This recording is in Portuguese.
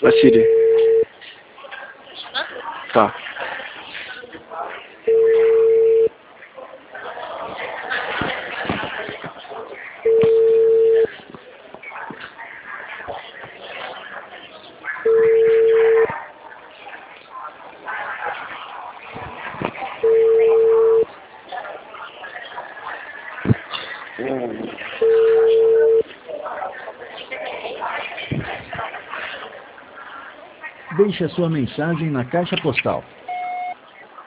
A Siri. Tá. Deixe a sua mensagem na caixa postal